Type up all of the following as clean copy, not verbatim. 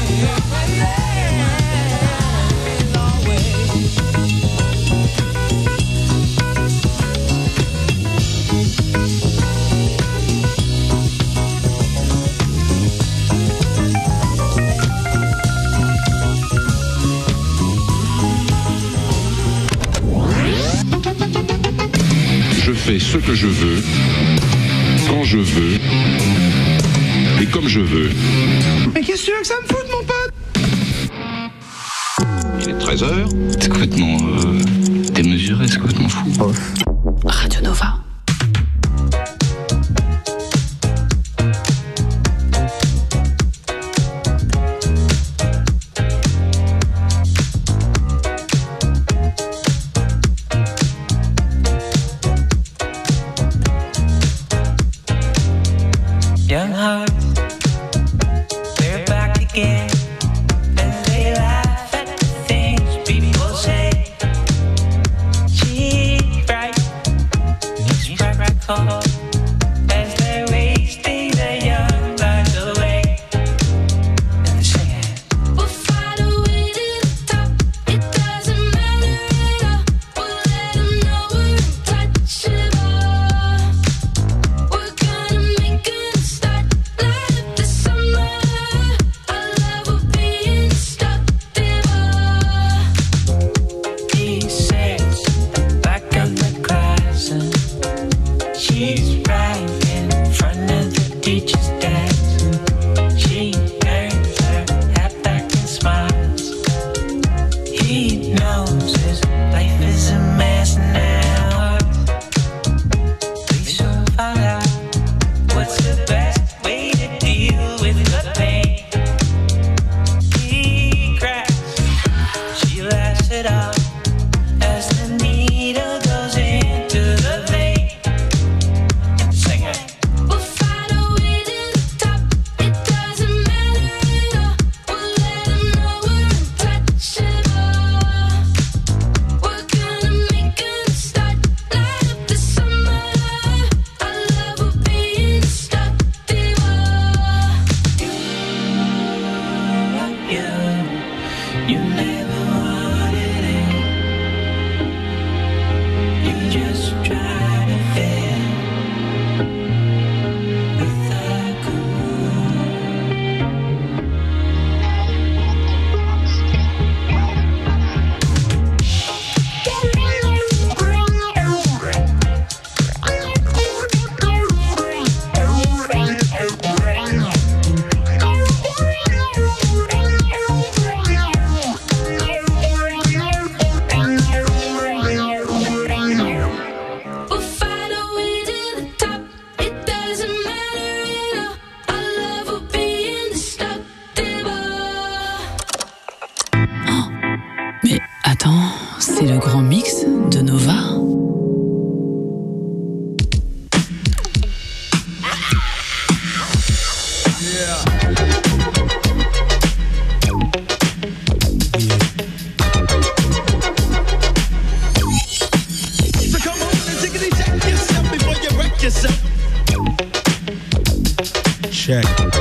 Je fais ce que je veux, quand je veux, et comme je veux. Mais qu'est-ce que tu veux que ça me foute, mon pote? Il est 13h. C'est complètement démesuré, c'est complètement fou. Radio Nova. Young hearts, they're back again, and they laugh at the things people say. She's bright, he's bright cold, as they're wasting their young lives away. And they're singing, we'll find a way to the top. It doesn't matter at all. We'll let them know we're untouchable. We're gonna make it start. Light up the summer. Our love will be indestructible. he sits back on the class, and she's right in front of the teacher's desk. She turns her head back and smiles. He knows his life is a mess now. We soon find out what's the best way to deal with the pain. He cracks, she laughs it off as the needle goes into the vein. And sing it. We'll find a way to the top. It doesn't matter at all. We'll let them know we're untouchable. We're gonna make it start. Light up the summer. Our love will be indestructible. You never wanted it. You just try to fit with the We'll find a way to the top. It doesn't matter at all. Our love will be indestructible. Mais attends, c'est le grand mix de Nova. So come on and tickety check yourself before you wreck yourself. Check.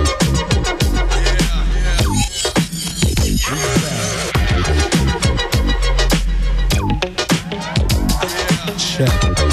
Check.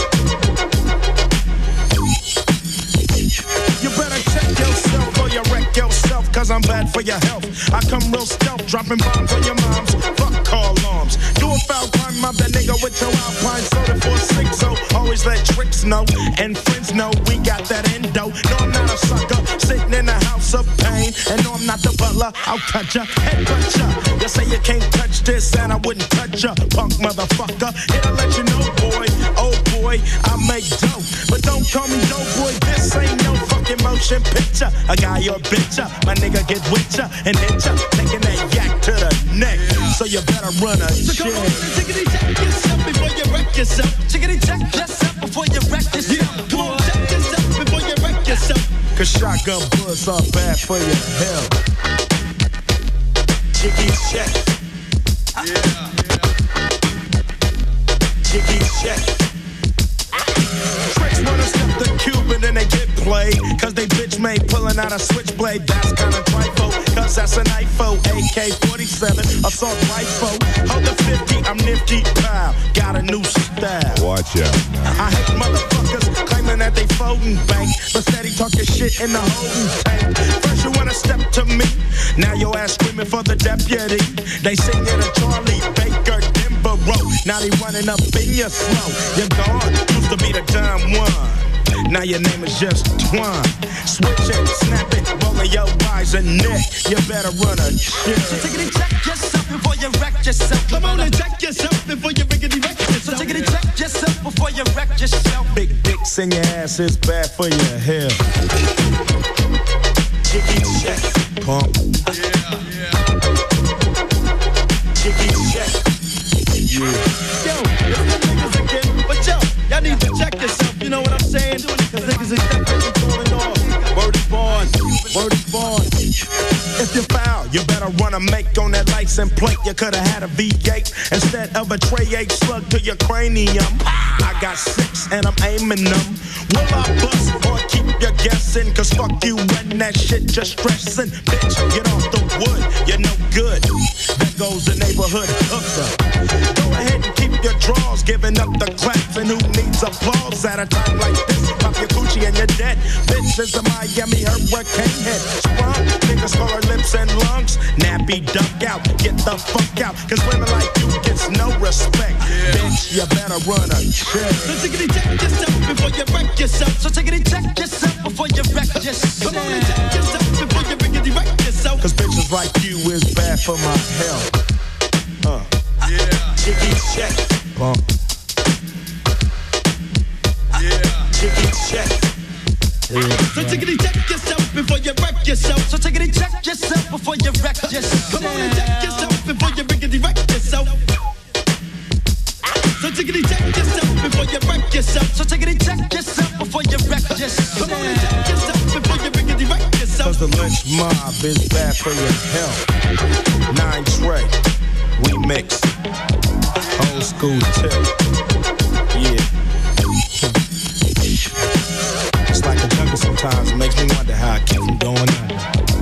You better check yourself or you wreck yourself, cause I'm bad for your health. I come real stealth, dropping bombs on your moms. Fuck call alarms. Do a foul crime, mob that nigga with your Alpine soda for 6. So always let tricks know and friends know we got that endo. No, I'm not a sucker, sitting in a house of pain. And no, I'm not the butler, I'll cut ya, headbutt ya. You say you can't touch this and I wouldn't touch ya, punk motherfucker. Here to let you know, boy, oh boy, I make dope. But don't call me dope boy, this ain't no fucking motion picture. A guy or bitch ya, my nigga get with ya and hit ya, taking that yak to the neck. So you better run a shit. So come on, chickity check yourself before you wreck yourself. Chickity check yourself before you wreck yourself. Yeah. Come on, check yourself before you wreck yourself. Cause shotgun bullets are bad for your health. Chickity check. Yeah. Chickity check. Tricks wanna step the Cuban and they get played. Cause they bitch made pulling out a switchblade. That's kinda trifle, cause that's an IFO. 7, assault rifle. Hold the 50, I'm nifty, pal. Got a new style. Watch out. I hate motherfuckers claiming that they folding bank, but steady talking shit in the holding tank. First you wanna step to me, now your ass screaming for the deputy. They sing it a Charlie Baker Denver Road. Now they running up in your slow. You're gone, used to be the dumb one. Now your name is just Twan. Switch it, snap it, rolling your eyes and neck. You better run a shit. So take it and check yourself before you wreck yourself. Come on and check yourself before you rickety wreck yourself. So take it and check yourself before you wreck yourself. Big dicks in your ass is bad for your health. Jiggy check, pump. Jiggy check. Yeah. Yo, it's the niggas again. But yo, y'all need to check yourself, you know what I'm saying? Cause niggas is definitely falling off. Word is born, word is born. If you foul, you better run a make on that license plate. You could've had a V8 instead of a tray 8 slug to your cranium. I got 6 and I'm aiming them. Will I bust or keep you guessing? Cause fuck you and that shit just stressing. Bitch, get off the wood, you're no good. There goes the neighborhood hooker. Go ahead and keep your drawers, giving up the claps. And who needs applause at a time like this? Pop your coochie and you're dead. Bitch is a Miami hurricane head. Sprung, niggas call her lips and lungs. Nappy duck out, get the fuck out. Cause women like you gets no respect. Bitch, you better run a check. So take it and check yourself before you wreck yourself. So take it and check yourself before you wreck yourself. Come on and check yourself before you rickety wreck yourself. Cause bitches like you is bad for my health. Jiggy check, pump. Jiggy check. So take it and check yourself before you wreck yourself. So take it and check yourself before you wreck yourself. Come on and check yourself before you rickety wreck yourself. So take it and check yourself before you wreck yourself. So take it and check yourself before you wreck yourself. Come on and check yourself before you rickety wreck yourself. Cause the lynch mob is bad for your health. 9 Trey, we mix. Old school tip. Yeah. It's like a jungle sometimes. It makes me wonder how I keep from going under.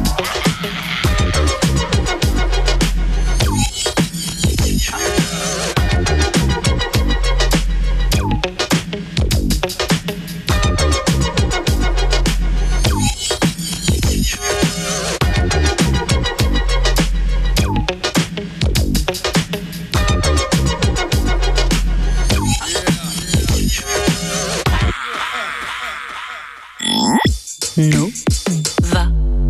Nova.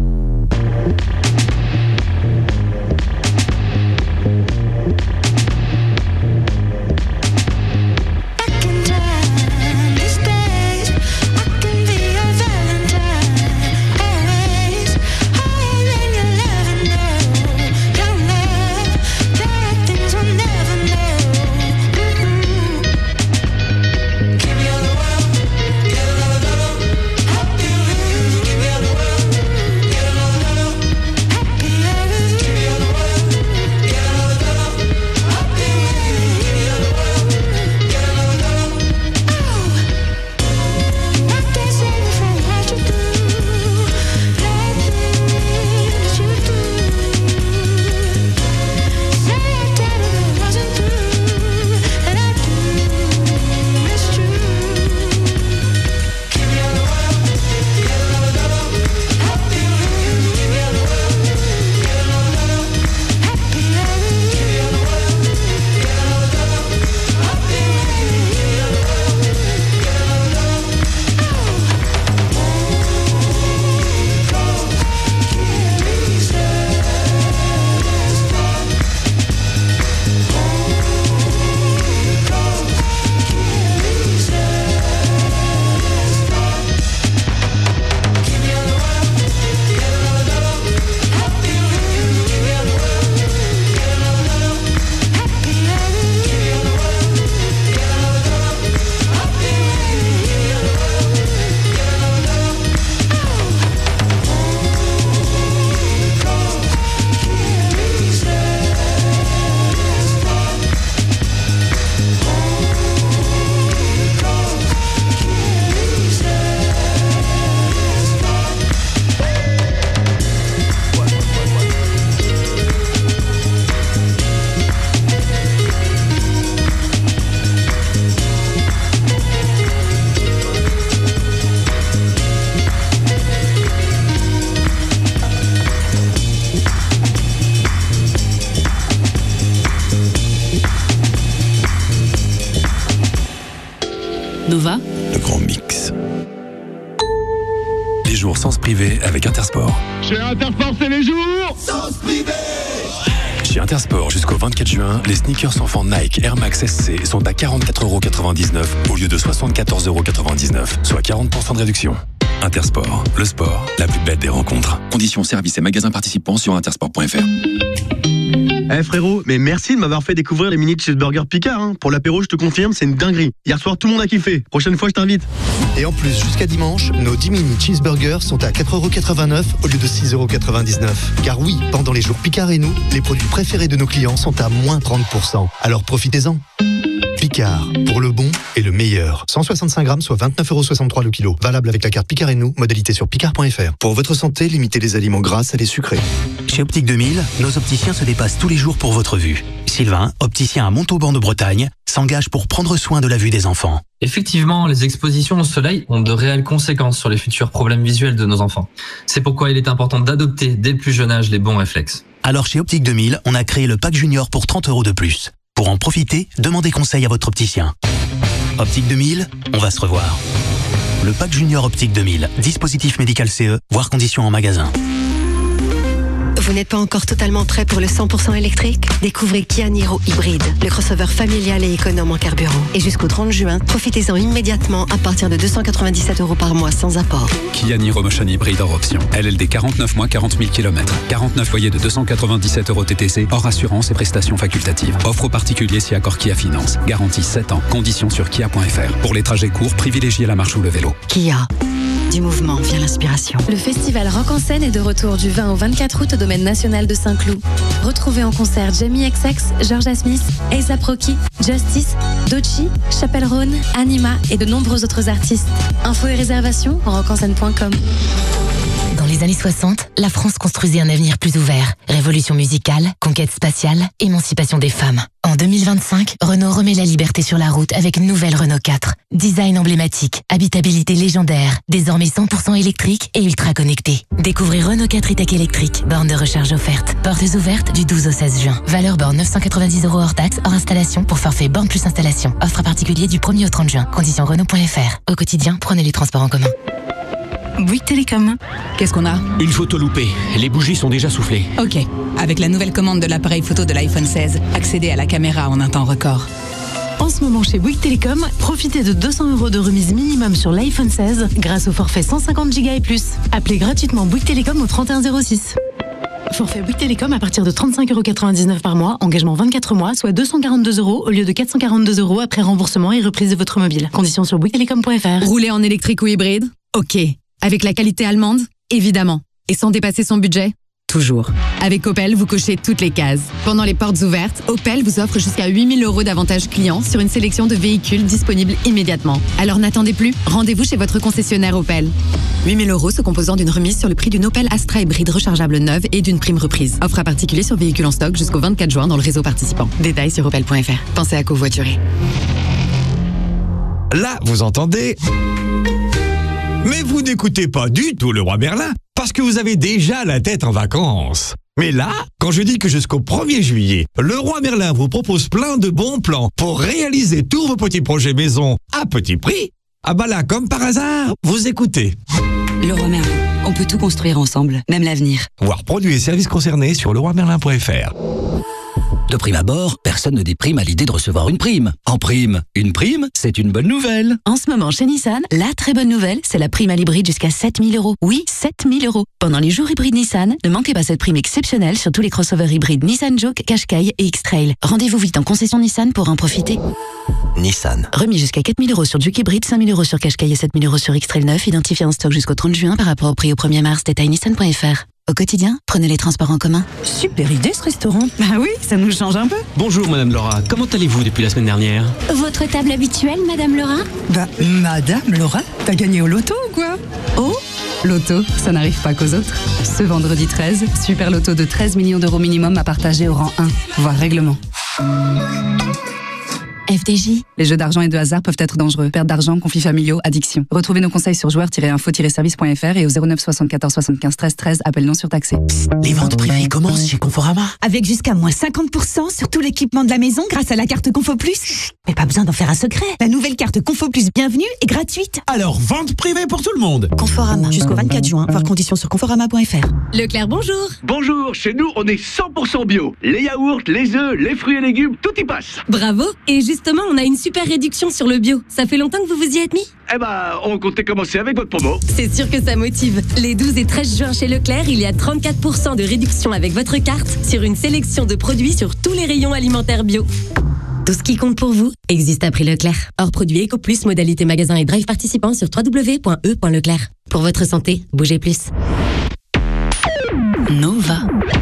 Back in time, these days, I can be your Valentine. Always higher than you'll ever know. Your love, there are things we'll never know. Give me all the world, get another love. Help you, give me Nova, le grand mix. Les jours sans se priver avec Intersport. Chez Intersport, c'est les jours sans se priver. Chez Intersport, jusqu'au 24 juin, les sneakers enfants Nike Air Max SC sont à 44,99€ au lieu de 74,99€, soit 40% de réduction. Intersport, le sport, la plus belle des rencontres. Conditions, services et magasins participants sur intersport.fr. Eh frérot, mais merci de m'avoir fait découvrir les mini cheeseburgers Picard. Hein. Pour l'apéro, je te confirme, c'est une dinguerie. Hier soir, tout le monde a kiffé. Prochaine fois, je t'invite. Et en plus, jusqu'à dimanche, nos 10 mini cheeseburgers sont à 4,89€ au lieu de 6,99€. Car oui, pendant les jours Picard et nous, les produits préférés de nos clients sont à moins 30%. Alors profitez-en. Picard, pour le bon et le meilleur. 165 grammes, soit 29,63€ le kilo. Valable avec la carte Picard et nous, modalité sur picard.fr. Pour votre santé, limitez les aliments gras, salés, sucrés. Chez Optique 2000, nos opticiens se dépassent tous les jours pour votre vue. Sylvain, opticien à Montauban de Bretagne, s'engage pour prendre soin de la vue des enfants. Effectivement, les expositions au soleil ont de réelles conséquences sur les futurs problèmes visuels de nos enfants. C'est pourquoi il est important d'adopter dès le plus jeune âge les bons réflexes. Alors chez Optique 2000, on a créé le pack junior pour 30€ de plus. Pour en profiter, demandez conseil à votre opticien. Optique 2000, on va se revoir. Le pack junior Optique 2000, dispositif médical CE, voire conditions en magasin. Vous n'êtes pas encore totalement prêt pour le 100% électrique? Découvrez Kia Niro Hybride, le crossover familial et économe en carburant. Et jusqu'au 30 juin, profitez-en immédiatement à partir de 297€ par mois sans apport. Kia Niro Motion Hybride hors option. LLD 49 mois, 40 000 km. 49 loyers de 297€ TTC, hors assurance et prestations facultatives. Offre aux particuliers si accord Kia Finance. Garantie 7 ans. Conditions sur kia.fr. Pour les trajets courts, privilégiez la marche ou le vélo. Kia. Du mouvement vient l'inspiration. Le festival Rock en scène est de retour du 20 au 24 août au domaine national de Saint-Cloud. Retrouvez en concert Jamie XX, Georgia Smith, A$AP Rocky, Justice, Doechii, Chappell Roan, Anima et de nombreux autres artistes. Infos et réservations rockencène.com. Dans les années 60, la France construisait un avenir plus ouvert. Révolution musicale, conquête spatiale, émancipation des femmes. En 2025, Renault remet la liberté sur la route avec une nouvelle Renault 4. Design emblématique, habitabilité légendaire, désormais 100% électrique et ultra connecté. Découvrez Renault 4 e-Tech électrique, borne de recharge offerte. Portes ouvertes du 12 au 16 juin. Valeur borne 990€ hors taxe, hors installation pour forfait borne plus installation. Offre à particulier du 1er au 30 juin. Conditions Renault.fr. Au quotidien, prenez les transports en commun. Bouygues Télécom. Qu'est-ce qu'on a? Une photo loupée. Les bougies sont déjà soufflées. Ok. Avec la nouvelle commande de l'appareil photo de l'iPhone 16, accédez à la caméra en un temps record. En ce moment chez Bouygues Télécom, profitez de 200€ de remise minimum sur l'iPhone 16 grâce au forfait 150Go et plus. Appelez gratuitement Bouygues Télécom au 3106. Forfait Bouygues Télécom à partir de 35,99€ par mois, engagement 24 mois, soit 242€ au lieu de 442€ après remboursement et reprise de votre mobile. Conditions sur bouyguestelecom.fr. Rouler en électrique ou hybride? Ok. Avec la qualité allemande? Évidemment. Et sans dépasser son budget? Toujours. Avec Opel, vous cochez toutes les cases. Pendant les portes ouvertes, Opel vous offre jusqu'à 8000€ d'avantages clients sur une sélection de véhicules disponibles immédiatement. Alors n'attendez plus, rendez-vous chez votre concessionnaire Opel. 8000€ se composant d'une remise sur le prix d'une Opel Astra hybride rechargeable neuve et d'une prime reprise. Offre à particulier sur véhicules en stock jusqu'au 24 juin dans le réseau participant. Détails sur opel.fr. Pensez à covoiturer. Là, vous entendez? Mais vous n'écoutez pas du tout le Roi Merlin, parce que vous avez déjà la tête en vacances. Mais là, quand je dis que jusqu'au 1er juillet, le Roi Merlin vous propose plein de bons plans pour réaliser tous vos petits projets maison à petit prix, ah bah là, comme par hasard, vous écoutez. Le Roi Merlin, on peut tout construire ensemble, même l'avenir. Voir produits et services concernés sur leroimerlin.fr. De prime abord, personne ne déprime à l'idée de recevoir une prime. En prime, une prime, c'est une bonne nouvelle. En ce moment, chez Nissan, la très bonne nouvelle, c'est la prime à l'hybride jusqu'à 7000€. Oui, 7000€. Pendant les jours hybrides Nissan, ne manquez pas cette prime exceptionnelle sur tous les crossovers hybrides Nissan Juke, Qashqai et X-Trail. Rendez-vous vite en concession Nissan pour en profiter. Nissan. Remis jusqu'à 4000€ sur Juke hybride, 5000€ sur Qashqai et 7000€ sur X-Trail 9, identifié en stock jusqu'au 30 juin par rapport au prix au 1er mars. Détail nissan.fr. Au quotidien, prenez les transports en commun. Super idée ce restaurant. Bah oui, ça nous change un peu. Bonjour Madame Laura, comment allez-vous depuis la semaine dernière? Votre table habituelle, Madame Laura? Bah, Madame Laura, t'as gagné au loto ou quoi? Oh, loto, ça n'arrive pas qu'aux autres. Ce vendredi 13, super loto de 13 millions d'euros minimum à partager au rang 1, voire règlement. FDJ. Les jeux d'argent et de hasard peuvent être dangereux. Perte d'argent, conflits familiaux, addiction. Retrouvez nos conseils sur joueurs-info-service.fr et au 09 74 75 13 13. Appel non surtaxé. Les ventes privées commencent chez Conforama. Avec jusqu'à moins 50% sur tout l'équipement de la maison grâce à la carte Confo Plus. Mais pas besoin d'en faire un secret. La nouvelle carte Confo Plus Bienvenue est gratuite. Alors, vente privée pour tout le monde. Conforama. Jusqu'au 24 juin. Voir conditions sur conforama.fr. Leclerc, bonjour. Bonjour, chez nous, on est 100% bio. Les yaourts, les œufs, les fruits et légumes, tout y passe. Bravo. Et justement, on a une super réduction sur le bio. Ça fait longtemps que vous vous y êtes mis ? Eh ben, on comptait commencer avec votre promo. C'est sûr que ça motive. Les 12 et 13 juin chez Leclerc, il y a 34% de réduction avec votre carte sur une sélection de produits sur tous les rayons alimentaires bio. Tout ce qui compte pour vous existe à prix Leclerc. Hors produit Eco Plus, modalité magasin et drive participant sur www.e.leclerc. Pour votre santé, bougez plus. Nova.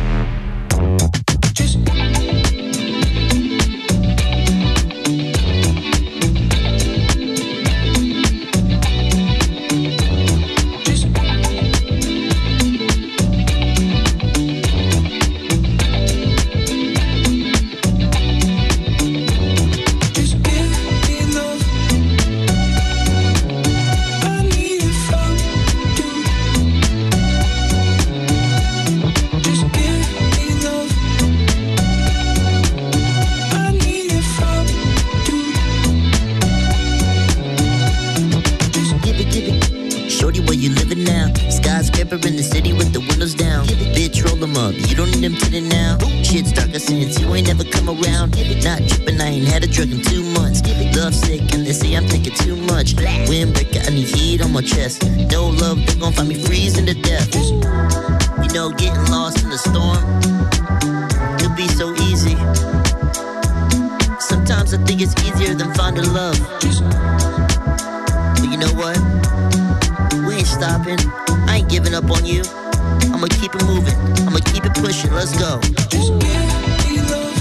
In the city with the windows down. Bitch, roll them up. You don't need them to the now. Shit's darker since you ain't never come around. Not tripping, I ain't had a drug in 2 months. Love sick, and they say I'm thinking too much. Windbreaker, I need heat on my chest. No love, they gon' find me freezing to death. You know, getting lost in the storm could be so easy. Sometimes I think it's easier than finding love. But you know what? We ain't stopping. I ain't giving up on you. I'ma keep it moving. I'ma keep it pushing. Let's go. Just give me love.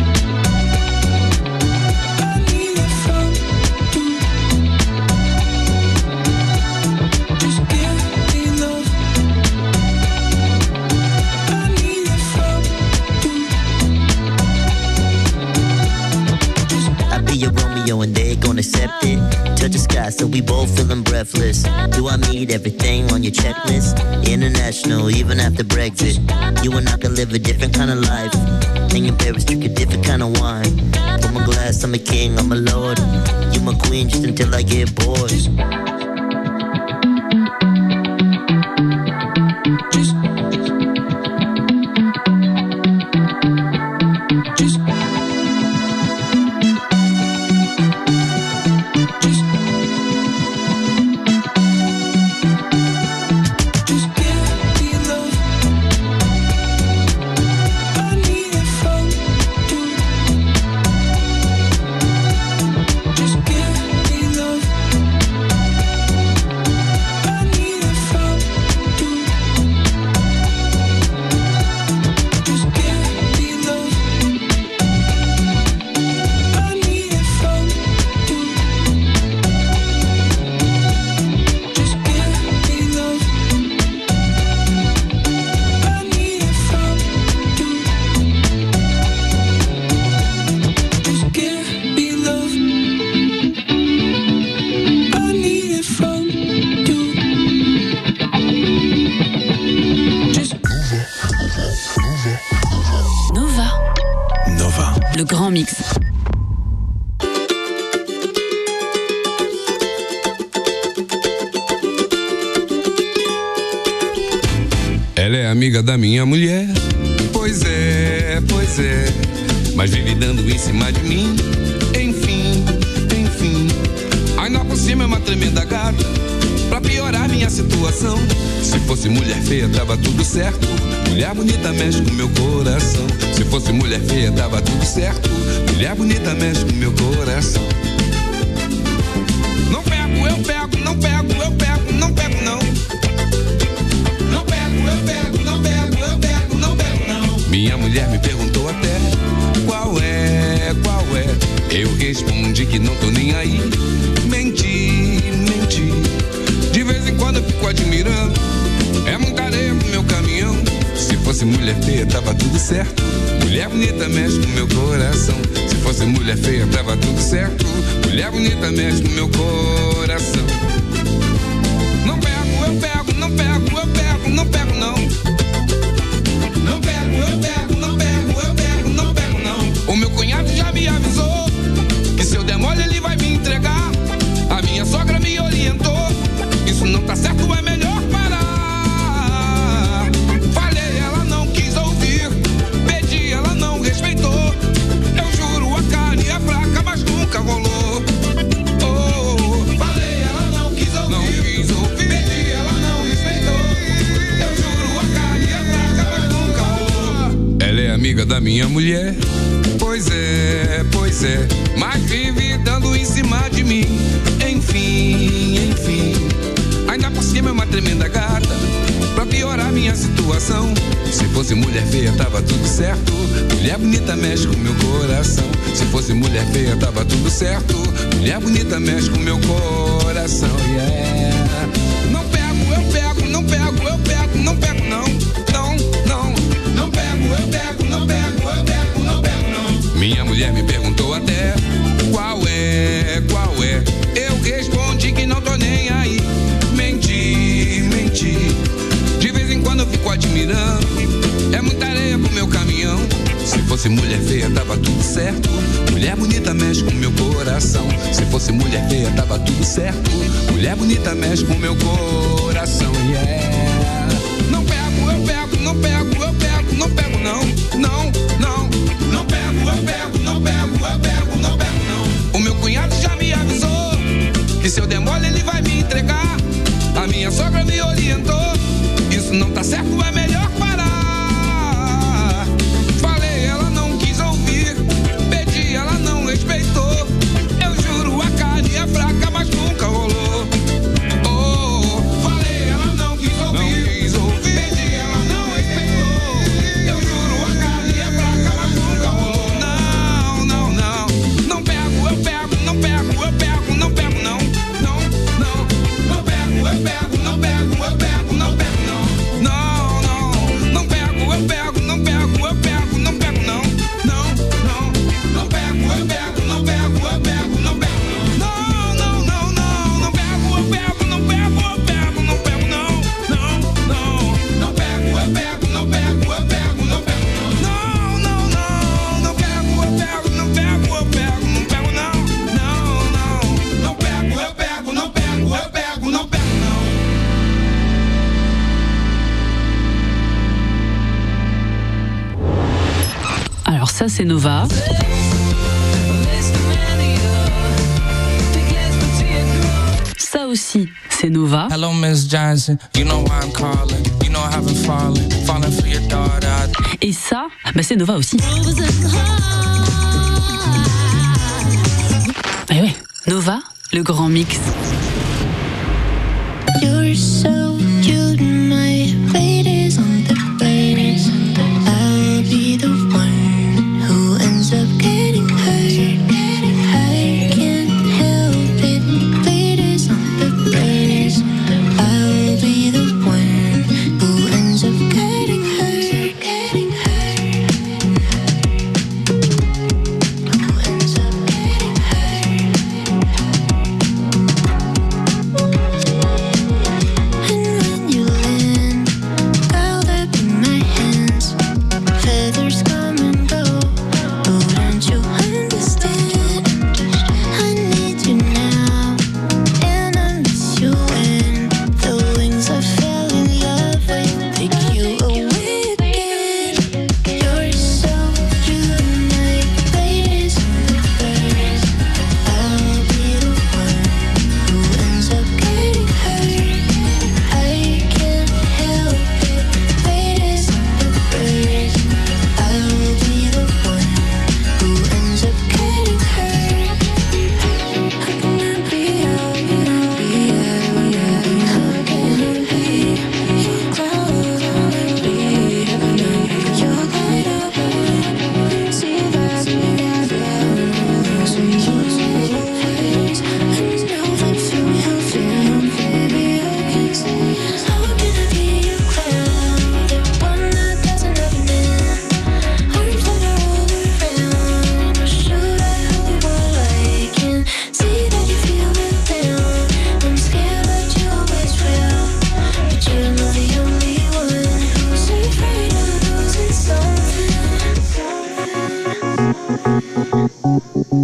I need it from you. Just give me love. I need it from you. I be your Romeo and they gon' accept it. Touch the sky, so we both feeling breathless. Do I meet everything on your checklist? International, even after Brexit. You and I can live a different kind of life. And in Paris, drink a different kind of wine. Pour my glass, I'm a king, I'm a lord. You my queen just until I get bored. Le grand mix. Ela é amiga da minha mulher. Pois é, mas vive dando em cima de mim. Enfim. Ainda por cima é uma tremenda gata. Pra piorar minha situação. Se fosse mulher feia, tava tudo certo. Mulher bonita mexe com meu coração. Se fosse mulher feia, tava tudo certo. Mulher bonita mexe com meu coração. Não pego, eu pego, não pego, eu pego, não pego não. Não pego, eu pego, não pego, eu pego, não pego não. Minha mulher me perguntou até qual é. Eu respondi que não tô nem aí. Menti. De vez em quando eu fico admirando. É muita areia pro meu caminhão. Se fosse fosse mulher feia, tava tudo certo. Mulher bonita mexe com meu coração. Se fosse mulher feia, tava tudo certo. Mulher bonita mexe com meu coração. Não pego, eu pego, não pego, eu pego, não pego não. Não pego, eu pego, não pego, eu pego, não pego não. O meu cunhado já me avisou que se eu der mole ele vai me entregar. A minha sogra me orientou, isso não tá certo, é melhor parar. Falei, ela não quis ouvir, pedi, ela não respeitou. Eu juro, a carne é fraca, mas nunca rolou. Oh, falei, ela não quis ouvir, pedi, ela não respeitou. Eu juro, a carne é fraca, mas nunca rolou. Ela é amiga da minha mulher. Pois é, mas vive dando em cima de mim. Enfim, ainda por cima é uma tremenda gata. Pra piorar minha situação, se fosse mulher feia tava tudo certo. Mulher bonita mexe com meu coração. Se fosse mulher feia tava tudo certo. Mulher bonita mexe com meu coração, yeah. Não pego, eu pego, não pego, eu pego, não pego não. Não pego, eu pego, não pego, eu pego, não pego não. Minha mulher me perguntou até qual é. Eu respondi que não tô nem aí. Menti. De vez em quando eu fico admirando. É muita areia pro meu caminhão. Se fosse mulher feia tava tudo certo. Mulher bonita mexe com meu coração. Se fosse mulher feia tava tudo certo. Mulher bonita mexe com meu coração, yeah. Não pego, eu pego, não pego, eu pego, não pego não. Não pego, eu pego, não pego, eu pego, não pego não. O meu cunhado já me avisou que se eu der mole ele vai me entregar. A minha sogra me orientou, isso não tá certo, é melhor parar. Falei, ela não quis ouvir, pedi, ela não respeitou. Eu juro, a carne é fraca, mas nunca rolou. Oh, falei, ela não quis ouvir, pedi, ela não respeitou. Eu juro, a carne é fraca, mas nunca rolou. Não pego, eu pego, não pego, eu pego, não pego não. Não pego, eu pego, não pego, eu pego, não pego não. Não pego, eu pego, não pego, eu pego, não pego não. Não pego, eu pego, não pego, eu pego, não pego não. Não pego, eu pego, não pego, eu pego, não pego não. Não pego, eu pego, não pego, eu pego, não pego não. Não pego, eu pego, não pego, eu pego, não pego não. Não pego, eu pego, não pego, eu pego, não pego não. Alors ça c'est Nova. Ça aussi c'est Nova. Hello Miss Johnson, you know why I'm calling. You know I haven't fallen for your daughter. Et ça, bah c'est Nova aussi. Eh ouais, Nova, le grand mix. You're so cute, my fate is on the plane. I'll be the one who ends up getting hurt. I can't help it, fate is on the plane. I'll be the one who ends up getting hurt. Who ends up getting hurt.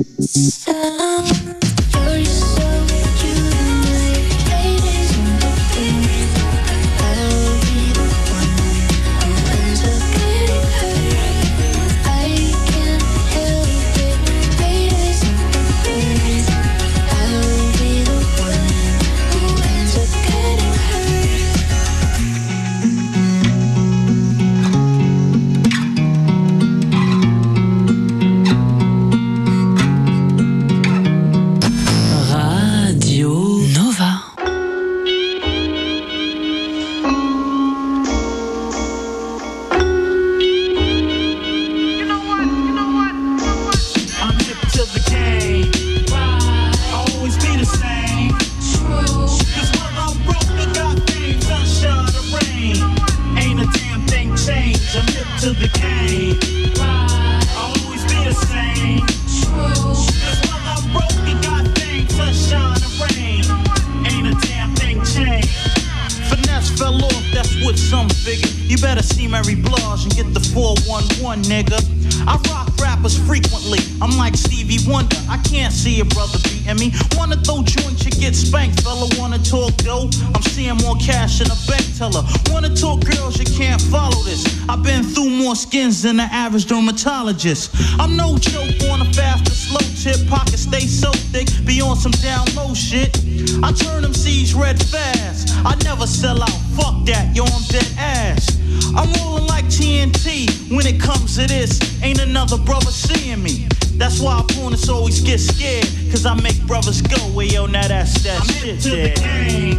Than the average dermatologist. I'm no joke on a fast or slow tip. Pockets stay so thick, be on some down low shit. I turn them C's red fast. I never sell out, fuck that, yo, I'm dead ass. I'm rolling like TNT when it comes to this. Ain't another brother seeing me. That's why opponents always get scared, cause I make brothers go, well, yo, now that's that I'm shit there. The game.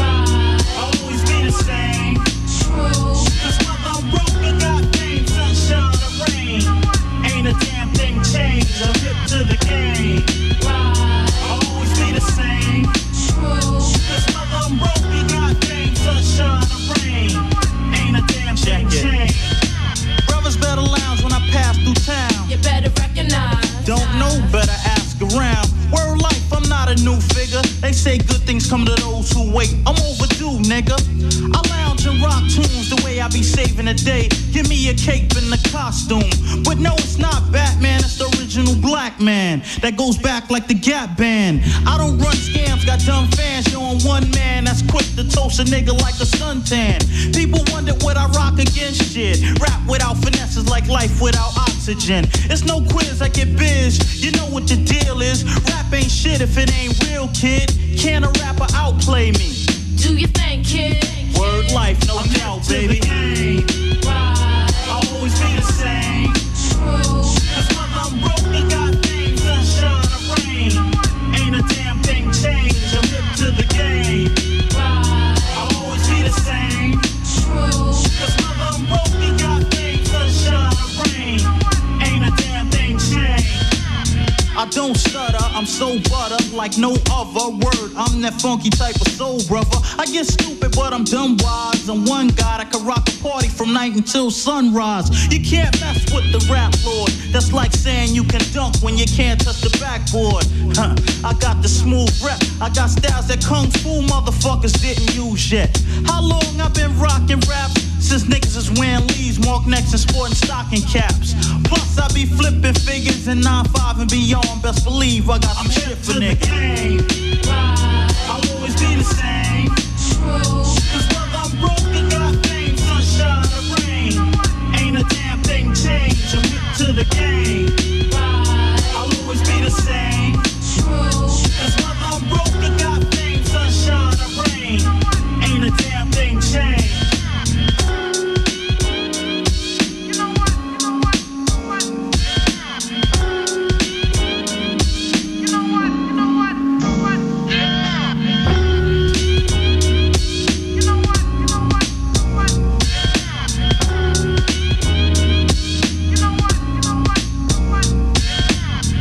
I'll always be the same. True. Cause whether I'm broke or got game, sunshine or rain, ain't a damn thing changed. I'm hip to the game. I'll always be the same. True. Cause whether I'm broke or got game, sunshine or rain, ain't a damn thing changed. Brothers better lounge when I pass through town. You better recognize. Don't know, better ask around. Word life, I'm not a new figure. They say good things come to those who wait. I'm overdue, nigga. I lounge and rock tunes the way I be saving the day. Give me a cape and a costume. But no, it's not Batman, it's the original black man that goes back like the Gap Band. I don't run scams, got dumb fans. You're on one man that's quick to toast a nigga like a suntan. People wonder what I rock against shit. Rap without finesses like life without oxygen. It's no quiz, I get biz. You know what the deal is. Rap ain't shit if it ain't real, kid. Can a rapper outplay me? Do you think, kid? Word life, no doubt, baby. I'll always be the same. True. Cause whether I'm broke or got things, sunshine or rain, ain't a damn thing changed. I'm hip to the game. I'll always be the same. True. Cause whether I'm broke or got things, sunshine or rain, ain't a damn thing changed. I don't stutter, I'm so butter like no other word. I'm that funky type of soul brother. I get stupid, but I'm dumb wise. I'm one guy that can rock a party from night until sunrise. You can't mess with the rap lord. That's like saying you can dunk when you can't touch the backboard. I got the smooth rep. I got styles that kung fu motherfuckers didn't use yet. How long I've been rocking raps? Since niggas is wearing leaves, mark necks and sporting stocking caps. Plus I be flipping figures in 9-5 and beyond. Best believe I got some shit for niggas. I'll always be the same. True. Cause whether I'm broke or got fame, sunshine or rain, ain't a damn thing changed. I'm hip to the game. I'll always be the same. True. Cause whether I'm broke or got fame, sunshine or rain, ain't a damn thing changed.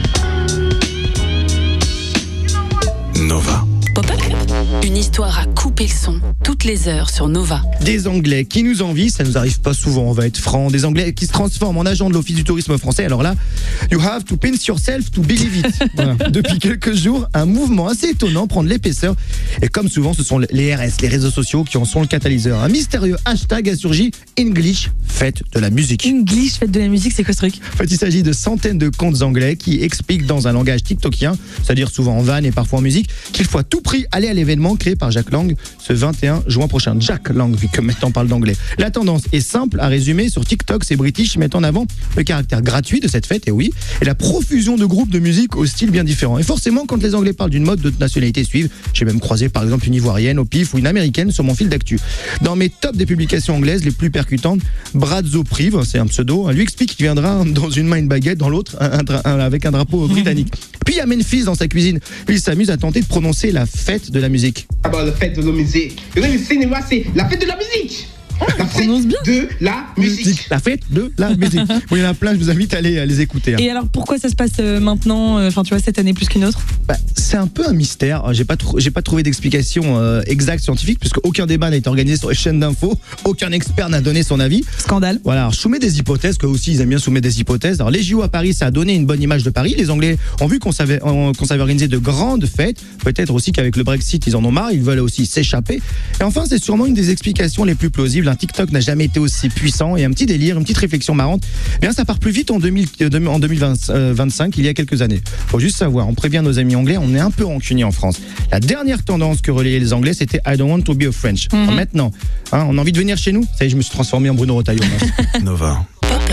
Une histoire à couper couper le son toutes les heures sur Nova. Des Anglais qui nous envient, ça nous arrive pas souvent, on va être franc. Des Anglais qui se transforment en agents de l'Office du tourisme français. Alors là, you have to pinch yourself to believe it. Voilà. Depuis quelques jours, un mouvement assez étonnant prend de l'épaisseur. Et comme souvent, ce sont les RS, les réseaux sociaux qui en sont le catalyseur. Un mystérieux hashtag a surgi, English fête de la musique. English fête de la musique, c'est quoi ce truc ? En fait, il s'agit de centaines de comptes anglais qui expliquent dans un langage tiktokien, c'est-à-dire souvent en vanne et parfois en musique, qu'il faut à tout prix aller à l'événement créé par Jack Lang ce 21 juin prochain. Jack Lang, vu que maintenant on parle d'anglais. La tendance est simple à résumer. Sur TikTok, ces British mettent en avant le caractère gratuit de cette fête, et la profusion de groupes de musique au style bien différent. Et forcément, quand les Anglais parlent d'une mode, d'autres nationalités suivent. J'ai même croisé par exemple une Ivoirienne au pif ou une Américaine sur mon fil d'actu. Dans mes tops des publications anglaises les plus percutantes, Brazzo Prive, c'est un pseudo, lui explique qu'il viendra dans une main une baguette, dans l'autre avec un drapeau britannique. Puis il y a Memphis dans sa cuisine. Il s'amuse à tenter de prononcer la fête de la musique. La fête de la musique. Le cinéma, c'est la fête de la musique. La fête de la musique. La fête de la musique. Oui, il y en a plein, je vous invite à les écouter. Et alors pourquoi ça se passe maintenant, tu vois, cette année plus qu'une autre ? C'est un peu un mystère. J'ai pas trouvé d'explication exacte scientifique, puisque aucun débat n'a été organisé sur les chaînes d'infos, aucun expert n'a donné son avis. Scandale. Voilà, alors je soumets des hypothèses, que aussi ils aiment bien soumettre des hypothèses. Alors les JO à Paris, ça a donné une bonne image de Paris. Les Anglais ont vu qu'on savait organiser de grandes fêtes. Peut-être aussi qu'avec le Brexit, ils en ont marre, ils veulent aussi s'échapper. Et enfin, c'est sûrement une des explications les plus plausibles. Un TikTok n'a jamais été aussi puissant, et un petit délire, une petite réflexion marrante. Eh bien, ça part plus vite en 2025 qu'il y a quelques années. Faut juste savoir, on prévient nos amis anglais, on est un peu rancunier en France. La dernière tendance que relayaient les Anglais, c'était I don't want to be a French. Alors maintenant, on a envie de venir chez nous. Ça y est, je me suis transformé en Bruno Retailleau. Nova.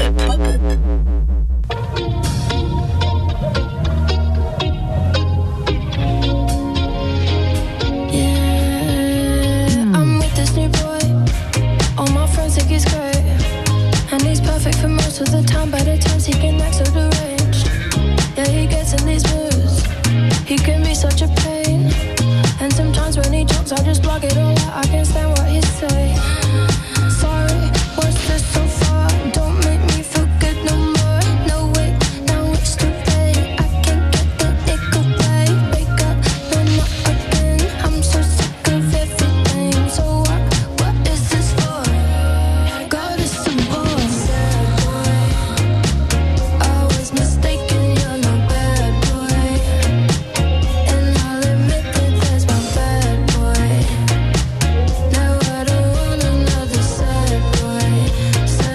He's great, and he's perfect for most of the time. But at times he can act so deranged. Yeah, he gets in these moods. He can be such a pain. And sometimes when he jokes, I just block it all out. I can't stand what he's saying. Sorry, what's this so far? Don't make me feel good no more. No wait, now it's too late. I can't get the nickel play. Wake up, no not again. I'm so sick of everything. So what is this for? God is so bored. Sad boy, I was mistaken, you're no bad boy. And I'll admit that that's my bad boy. Now I don't want another sad boy.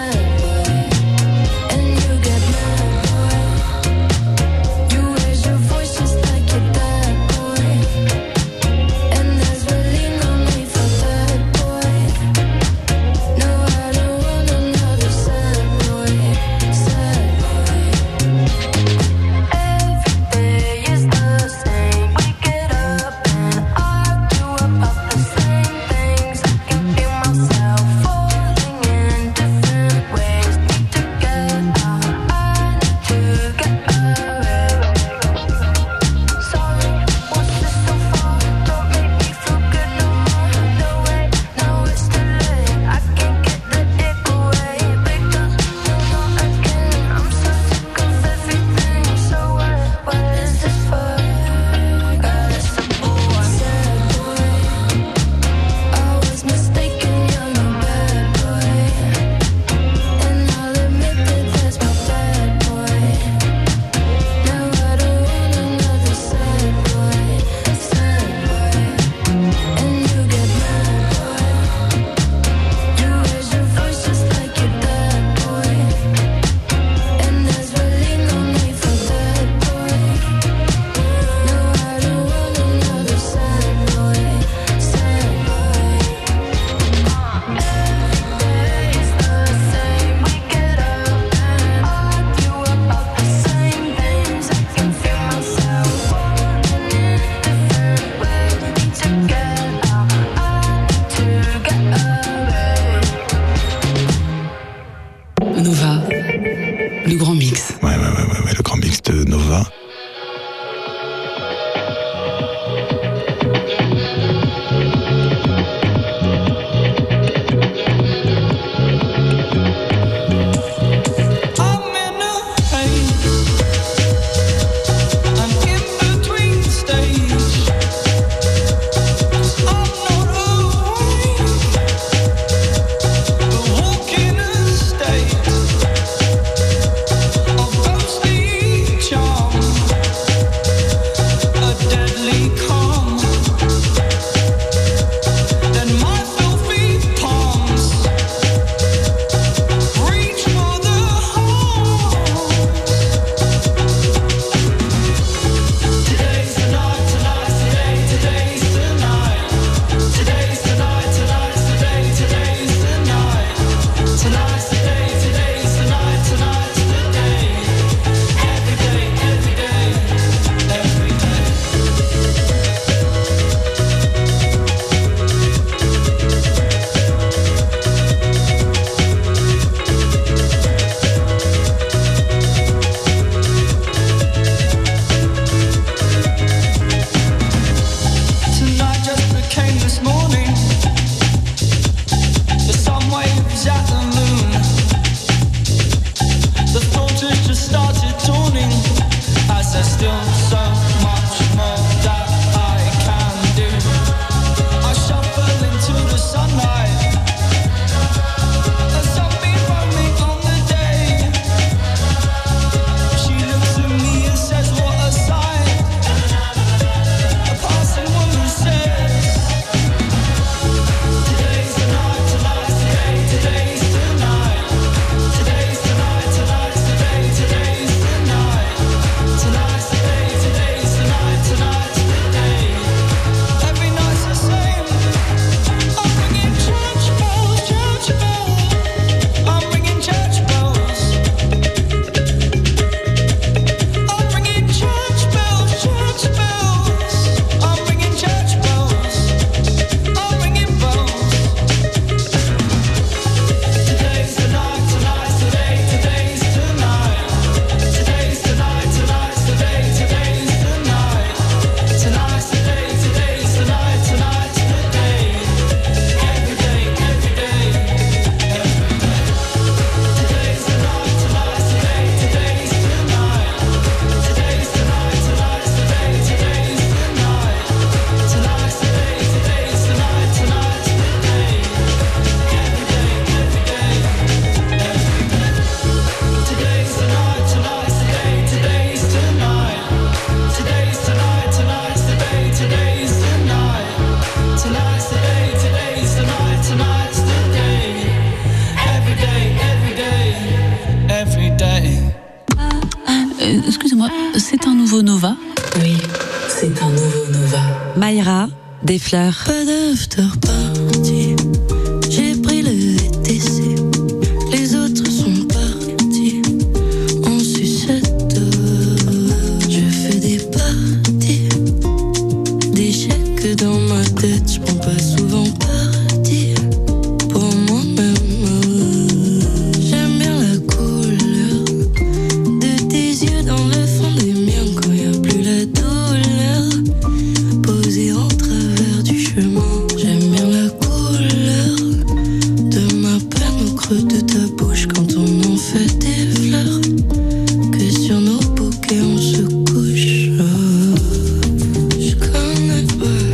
Excusez-moi, c'est un nouveau Nova? Oui, c'est un nouveau Nova. Mayra, des fleurs. Pas d'after party. J'ai pris le VTC. Les autres sont partis en sucette. Je fais des parties, des chèques dans ma tête. Je prends pas souvent parti pour moi-même. J'aime bien la couleur de tes yeux dans le fond des miens quand y a plus la douleur posée en travers du chemin. J'aime bien la couleur de ma peine au creux de ta bouche quand on en fait des fleurs. Que sur nos bouquets on se couche. Je connais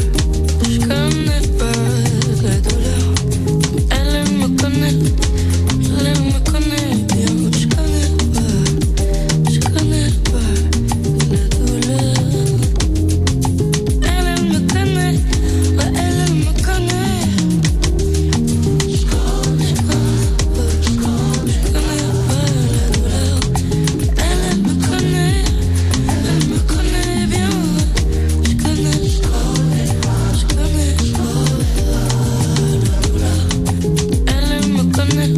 pas la douleur. Elle me connaît bien. Je connais pas la douleur. Elle me connaît, ouais, elle me connaît. Je connais pas la douleur. Elle me connaît bien. Je connais pas la douleur. Elle me connaît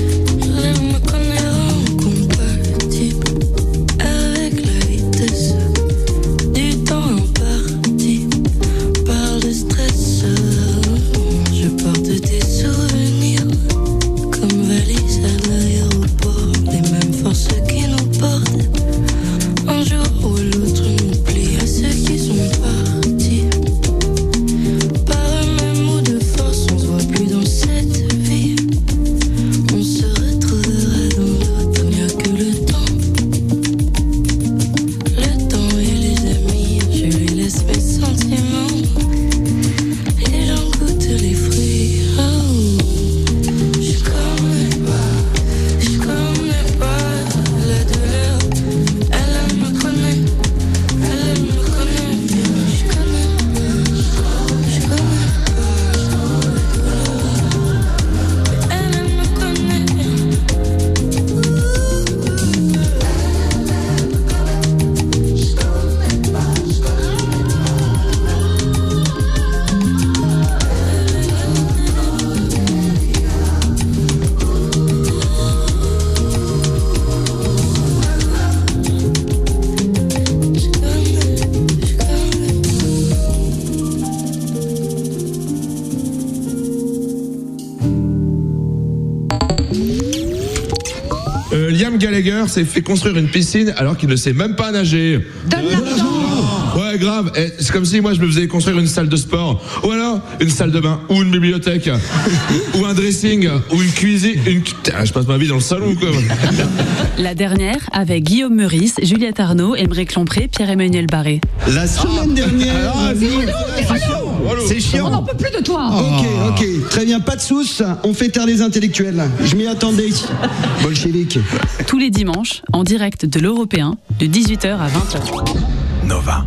incompatible avec la vitesse du temps imparti par le stress. Je porte tes souvenirs comme valise à l'aéroport, les mêmes forces qui nous portent. Un jour ou l'autre nous plie à ceux qui sont partis. Par eux-mêmes ou de force, on se voit plus dans cette vie. On se retrouvera dans l'autre, il n'y a que le temps. Le temps et les amis, je lui laisse mes sentiments. Et j'en goûte les fruits. Oh. Je connais pas la douleur. Elle me connaît bien. Je connais pas la douleur. Elle me connaît bien. Liam Gallagher s'est fait construire une piscine alors qu'il ne sait même pas nager. Donne l'argent. Ouais, grave. C'est comme si moi je me faisais construire une salle de sport, ou alors une salle de bain, ou une bibliothèque, ou un dressing, ou une cuisine. Putain, je passe ma vie dans le salon, quoi. La dernière avec Guillaume Meurice, Juliette Arnaud, Aymeric Lompré, Pierre-Emmanuel Barré. La semaine dernière. C'est chiant. On n'en peut plus de toi. Ok, très bien, pas de souce. On fait taire les intellectuels. Je m'y attendais. Bolchevique. Tous les dimanches, en direct de l'Européen, de 18h à 20h. Nova.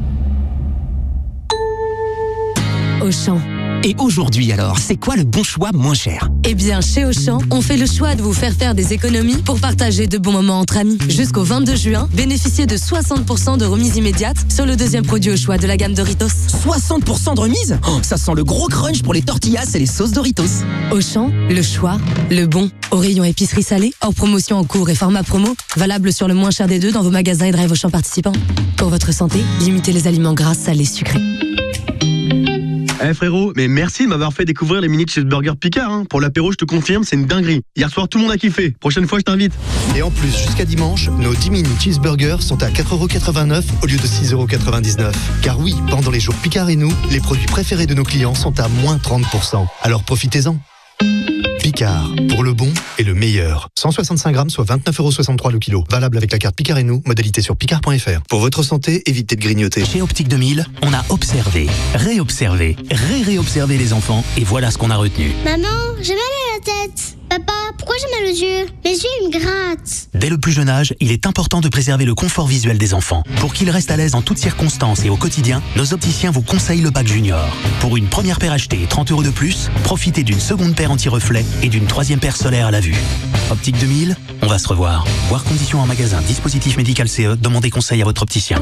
Auchan. Et aujourd'hui alors, c'est quoi le bon choix moins cher? Eh bien, chez Auchan, on fait le choix de vous faire des économies pour partager de bons moments entre amis. Jusqu'au 22 juin, bénéficiez de 60% de remise immédiate sur le deuxième produit au choix de la gamme Doritos. 60% de remise? Oh, ça sent le gros crunch pour les tortillas et les sauces Doritos. Auchan, le choix, le bon. Au rayon épicerie salée, hors promotion en cours et format promo, valable sur le moins cher des deux dans vos magasins et drive Auchan participants. Pour votre santé, limitez les aliments gras, salés, sucrés. Eh frérot, mais merci de m'avoir fait découvrir les mini cheeseburgers Picard. Hein. Pour l'apéro, je te confirme, c'est une dinguerie. Hier soir, tout le monde a kiffé. Prochaine fois, je t'invite. Et en plus, jusqu'à dimanche, nos 10 mini cheeseburgers sont à 4,89€ au lieu de 6,99€. Car oui, pendant les jours Picard et nous, les produits préférés de nos clients sont à moins 30%. Alors profitez-en. Picard, pour le bon et le meilleur. 165 grammes, soit 29,63€ le kilo. Valable avec la carte Picard et nous, modalité sur picard.fr. Pour votre santé, évitez de grignoter. Chez Optique 2000, on a observé, réobservé, réobservé les enfants et voilà ce qu'on a retenu. Maman, j'ai mal à la tête. Papa, pourquoi j'ai mal aux yeux? Les yeux, ils me grattent. Dès le plus jeune âge, il est important de préserver le confort visuel des enfants. Pour qu'ils restent à l'aise en toutes circonstances et au quotidien, nos opticiens vous conseillent le bac junior. Pour une première paire achetée et 30 € de plus, profitez d'une seconde paire anti-reflet et d'une troisième paire solaire à la vue. Optique 2000, on va se revoir. Voir conditions en magasin, dispositif médical CE, demandez conseil à votre opticien.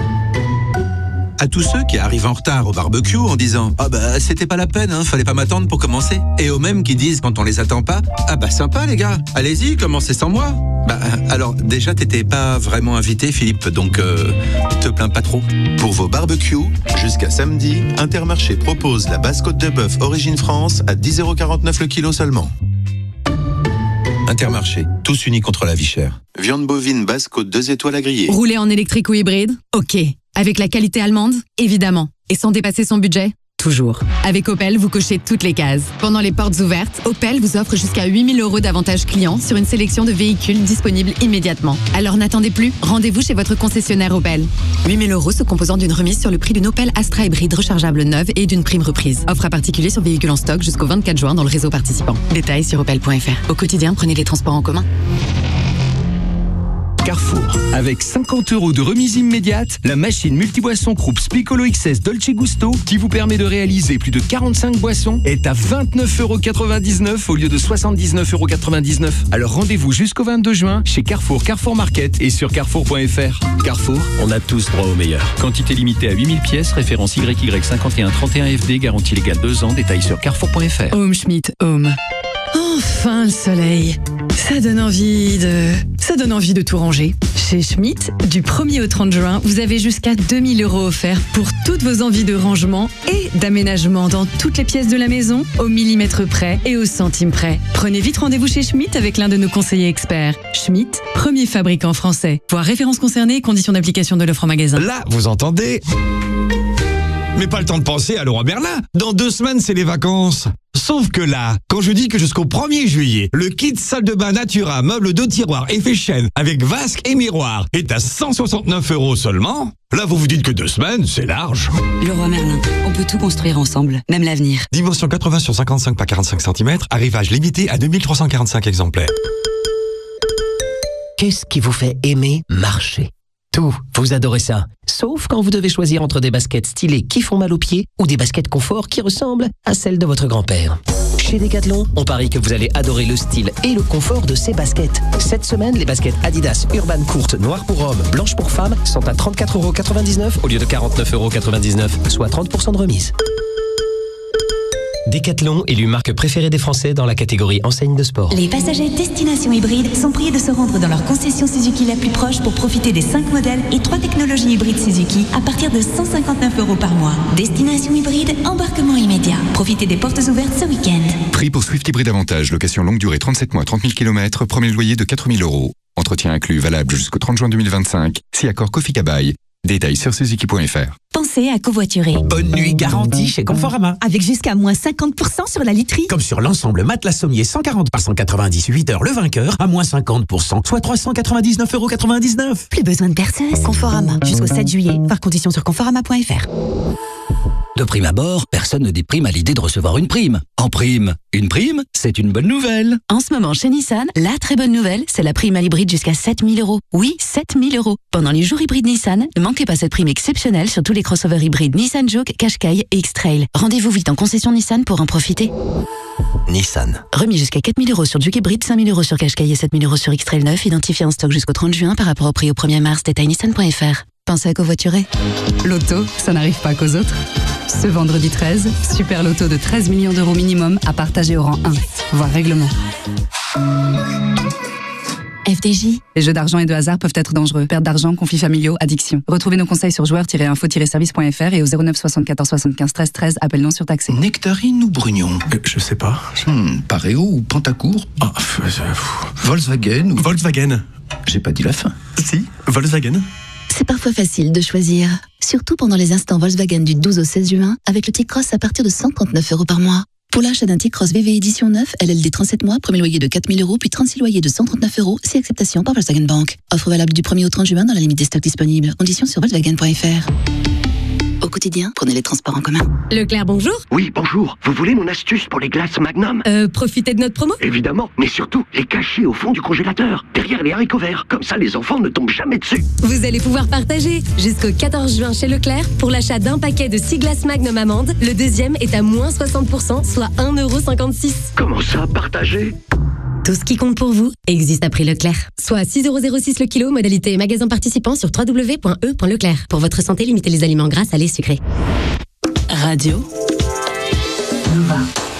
À tous ceux qui arrivent en retard au barbecue en disant « Ah bah c'était pas la peine, hein, fallait pas m'attendre pour commencer ». Et aux mêmes qui disent quand on les attend pas « Ah bah sympa les gars, allez-y, commencez sans moi ». Bah alors déjà t'étais pas vraiment invité Philippe, donc te plains pas trop. Pour vos barbecues, jusqu'à samedi, Intermarché propose la basse côte de bœuf Origine France à 10,49 € le kilo seulement. Intermarché, tous unis contre la vie chère. Viande bovine basse côte 2 étoiles à griller. Rouler en électrique ou hybride? Ok. Avec la qualité allemande? Évidemment. Et sans dépasser son budget? Toujours. Avec Opel, vous cochez toutes les cases. Pendant les portes ouvertes, Opel vous offre jusqu'à 8 000 € d'avantages clients sur une sélection de véhicules disponibles immédiatement. Alors n'attendez plus, rendez-vous chez votre concessionnaire Opel. 8 000 € se composant d'une remise sur le prix d'une Opel Astra hybride rechargeable neuve et d'une prime reprise. Offre à particulier sur véhicules en stock jusqu'au 24 juin dans le réseau participant. Détails sur opel.fr. Au quotidien, prenez les transports en commun. Carrefour. Avec 50 € de remise immédiate, la machine multiboisson Krups Piccolo XS Dolce Gusto, qui vous permet de réaliser plus de 45 boissons, est à 29,99 € au lieu de 79,99 €. Alors rendez-vous jusqu'au 22 juin chez Carrefour, Carrefour Market et sur carrefour.fr. Carrefour, on a tous droit au meilleur. Quantité limitée à 8000 pièces, référence YY5131FD, garantie légale 2 ans, détails sur carrefour.fr. Home Schmidt Home. Enfin le soleil. Ça donne envie de tout ranger. Chez Schmitt, du 1er au 30 juin, vous avez jusqu'à 2 000 € offerts pour toutes vos envies de rangement et d'aménagement dans toutes les pièces de la maison, au millimètre près et au centime près. Prenez vite rendez-vous chez Schmitt avec l'un de nos conseillers experts. Schmitt, premier fabricant français. Voir références concernées et conditions d'application de l'offre en magasin. Là, vous entendez? Mais pas le temps de penser à Leroy Merlin. Dans 2 semaines, c'est les vacances. Sauf que là, quand je dis que jusqu'au 1er juillet, le kit salle de bain Natura, meubles de tiroir effet chêne avec vasque et miroir est à 169 € seulement, là vous vous dites que 2 semaines, c'est large. Leroy Merlin, on peut tout construire ensemble, même l'avenir. Dimension 80 sur 55 par 45 cm, arrivage limité à 2345 exemplaires. Qu'est-ce qui vous fait aimer marcher? Tout, vous adorez ça. Sauf quand vous devez choisir entre des baskets stylées qui font mal aux pieds ou des baskets confort qui ressemblent à celles de votre grand-père. Chez Decathlon, on parie que vous allez adorer le style et le confort de ces baskets. Cette semaine, les baskets Adidas Urban courtes, noires pour hommes, blanches pour femmes sont à 34,99 € au lieu de 49,99 €, soit 30% de remise. Decathlon, élu marque préférée des Français dans la catégorie enseigne de sport. Les passagers destination hybride sont priés de se rendre dans leur concession Suzuki la plus proche pour profiter des 5 modèles et 3 technologies hybrides Suzuki à partir de 159 € par mois. Destination hybride, embarquement immédiat. Profitez des portes ouvertes ce week-end. Prix pour Swift Hybride Avantage, location longue durée 37 mois, 30 000 km, premier loyer de 4 000 €. Entretien inclus, valable jusqu'au 30 juin 2025. Si accord Kofi Kabaï. Détails sur suzuki.fr. Pensez à covoiturer. Bonne nuit garantie chez Conforama. Avec jusqu'à moins 50% sur la literie. Comme sur l'ensemble matelas sommier 140 par 190 8 heures le vainqueur à moins 50%, soit 399,99 €. Plus besoin de perceuse. Conforama. Jusqu'au 7 juillet. Par condition sur conforama.fr. De prime abord, personne ne déprime à l'idée de recevoir une prime. En prime, une prime, c'est une bonne nouvelle. En ce moment, chez Nissan, la très bonne nouvelle, c'est la prime à l'hybride jusqu'à 7 000 €. Oui, 7 000 €. Pendant les jours hybrides Nissan, ne manquez pas cette prime exceptionnelle sur tous les crossovers hybrides Nissan Juke, Qashqai et X-Trail. Rendez-vous vite en concession Nissan pour en profiter. Nissan. Remis jusqu'à 4 000 € sur Juke hybride, 5 000 € sur Qashqai et 7 000 € sur X-Trail 9, identifié en stock jusqu'au 30 juin par rapport au prix au 1er mars. Détail nissan.fr. Pensez à covoiturer. Loto, ça n'arrive pas qu'aux autres. Ce vendredi 13, super loto de 13 millions € minimum à partager au rang 1. Voir règlement. FDJ. Les jeux d'argent et de hasard peuvent être dangereux. Perte d'argent, conflits familiaux, addiction. Retrouvez nos conseils sur joueurs-info-service.fr et au 09 74 75 13 13. Appel non surtaxé. Nectarine ou Brugnon? Je sais pas. Pareo ou Pantacourt? Volkswagen ou... Volkswagen. J'ai pas dit la fin. Si, Volkswagen. C'est parfois facile de choisir. Surtout pendant les instants Volkswagen du 12 au 16 juin, avec le T-Cross à partir de 139 € par mois. Pour l'achat d'un T-Cross VV édition 9, LLD 37 mois, premier loyer de 4 000 €, puis 36 loyers de 139 €, si acceptation par Volkswagen Bank. Offre valable du 1er au 30 juin dans la limite des stocks disponibles. Conditions sur Volkswagen.fr. Au quotidien, prenez les transports en commun. Leclerc, bonjour. Oui, bonjour. Vous voulez mon astuce pour les glaces Magnum? Profitez de notre promo. Évidemment, mais surtout, les cacher au fond du congélateur, derrière les haricots verts. Comme ça, les enfants ne tombent jamais dessus. Vous allez pouvoir partager. Jusqu'au 14 juin chez Leclerc, pour l'achat d'un paquet de 6 glaces Magnum amandes, le deuxième est à moins 60%, soit 1,56 €. Comment ça, partager? Tout ce qui compte pour vous existe à prix Leclerc. Soit 6,06 € le kilo, modalité et magasin participant sur www.e.leclerc. Pour votre santé, limitez les aliments gras, salés, sucrés. Radio Nova.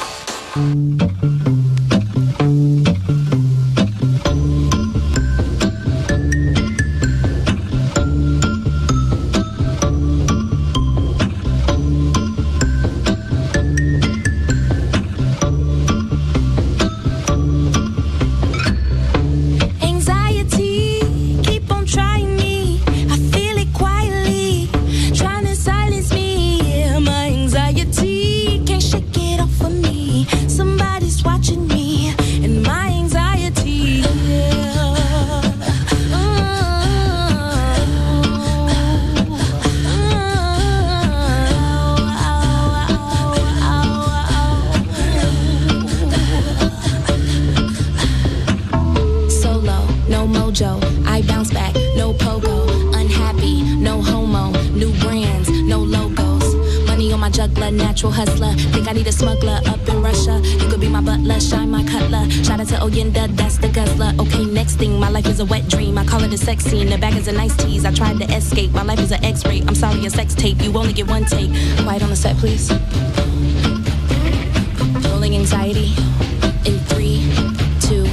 I bounce back, no pogo, unhappy, no homo, new brands, no logos. Money on my juggler, natural hustler. Think I need a smuggler up in Russia. You could be my butler, shine my cutler. Shout out to Oyenda, that's the guzzler. Okay, next thing, my life is a wet dream. I call it a sex scene. The bag is a nice tease. I tried to escape. My life is an X-ray. I'm sorry, a sex tape. You only get one take. Quiet on the set, please. Rolling anxiety in 3, 2.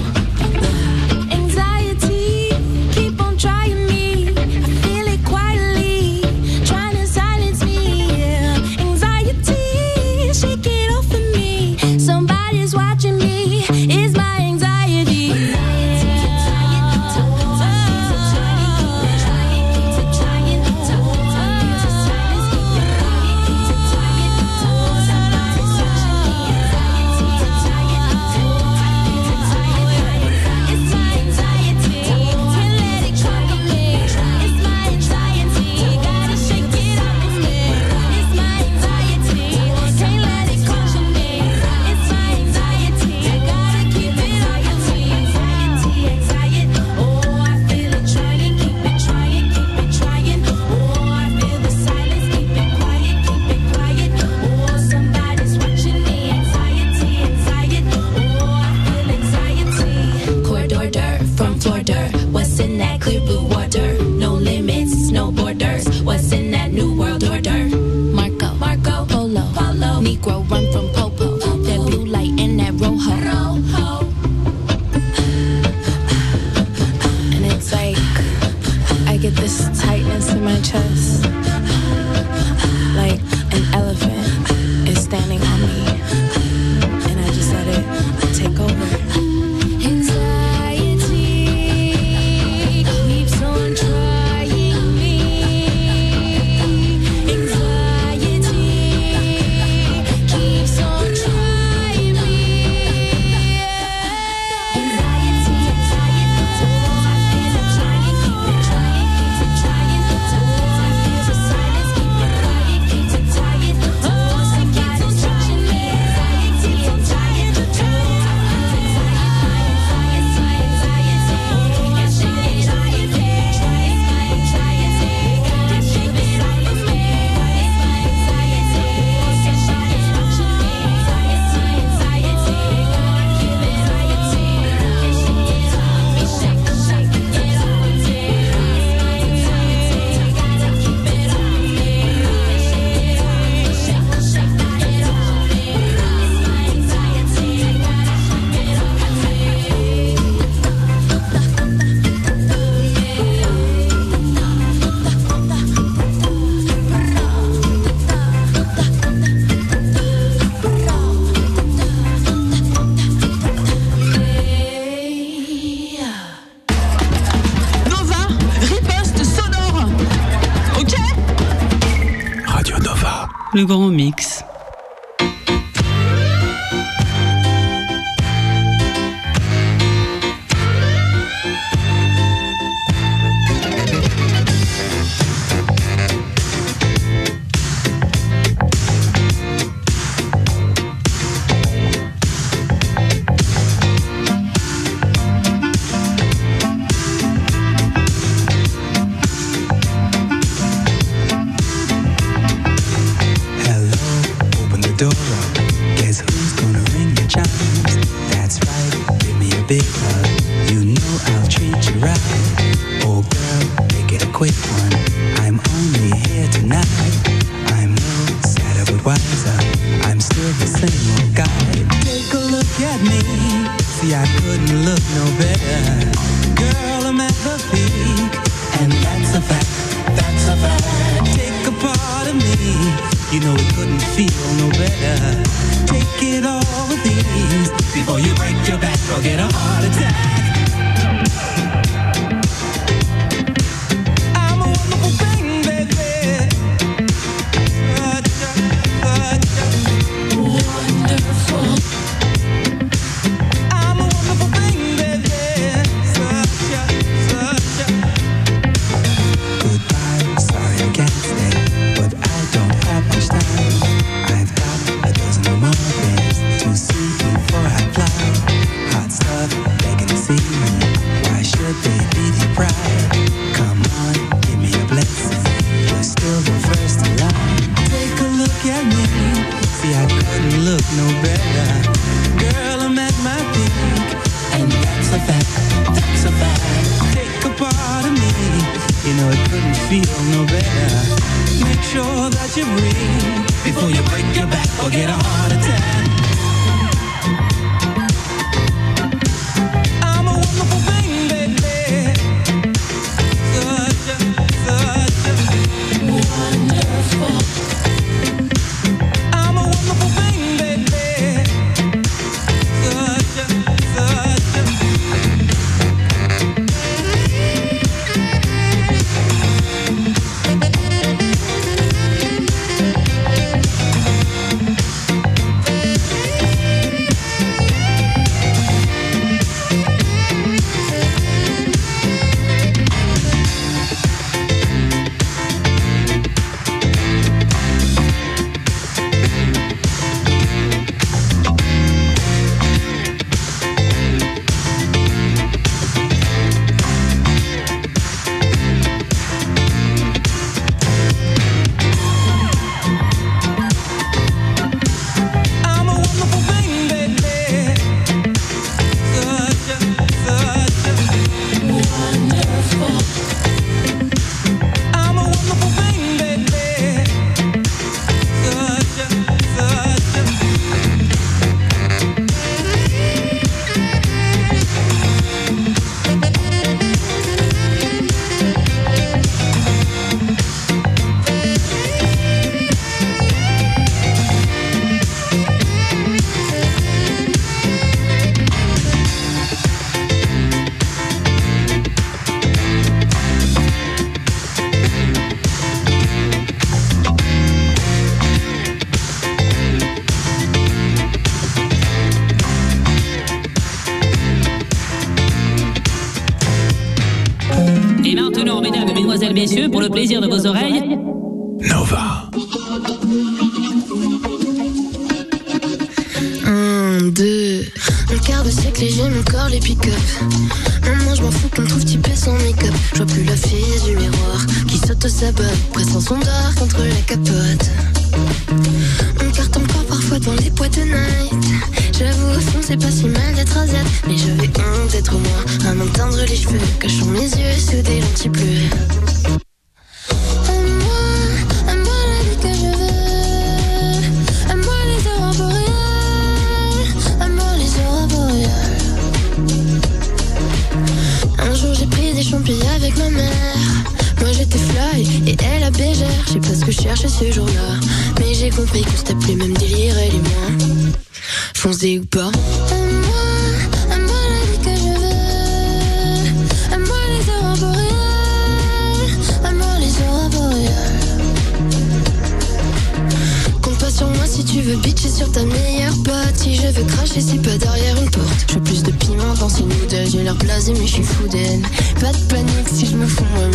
Le grand mix. door up. Guess who's gonna ring the chimes? That's right, give me a big hug. You know I'll treat you right. Oh girl, make it a quick one. I'm only here tonight. I'm no sadder but wiser. I'm still the same old guy. Take a look at me. See, I couldn't look no better. Girl, I'm at the peak, and that's a fact. That's a fact. Take a part of me. You know it couldn't feel no better. Take it all with ease before you break your back or get a heart attack. I'm a wonderful thing, baby. Wonderful. I'm a wonderful thing, baby. Goodbye, sorry I can't stay, but I don't have much time. I've got a dozen or more things to see before I fly. Hot stuff, begging to see me. Why should they be deprived? Come on, give me a blessing. You're still the first in line. Take a look at me. See, I couldn't look no better. Girl, I'm at my peak, and that's a fact. That's a fact. Take a part of me. You know it couldn't feel no better. Make sure that you breathe before you break your back or get a heart attack. I'm a wonderful thing, baby. Such a wonderful. I'm a wonderful thing, baby. Such a Et maintenant, mesdames et mesdemoiselles, messieurs, pour le plaisir de vos oreilles, Nova. 1, 2. Un quart de siècle et j'ai mon corps les pick-up. Maman, je m'en fous qu'on trouve typé sans make-up. Je vois plus la fille du miroir qui s'auto-sabote, pressant son dard contre la capote. On carte encore parfois dans les boîtes de night. J'avoue, au fond, c'est pas si mal d'être asiate, mais j'avais honte d'être moi, à m'entendre les cheveux, cachant mes yeux sous des lentilles bleues. Aime-moi la vie que je veux. Aime-moi les aurores boréales. Aime-moi les aurores boréales. Un jour j'ai pris des champis avec ma mère. Moi j'étais fly et elle a bégère. Je sais pas ce que je cherchais ce jour-là, mais j'ai compris qu'on s'était plus même délire elle et moi. Foncez ou pas. Aime-moi la vie que je veux. Aime-moi les aurores boréales. Aime-moi les aurores boréales. Compte pas sur moi si tu veux bitcher sur ta meilleure pote. Si je veux cracher, c'est pas derrière une porte. Je veux plus de piment dans ces noodles. J'ai l'air blasé mais je suis fou d'elle. Pas de panique si je me fous moi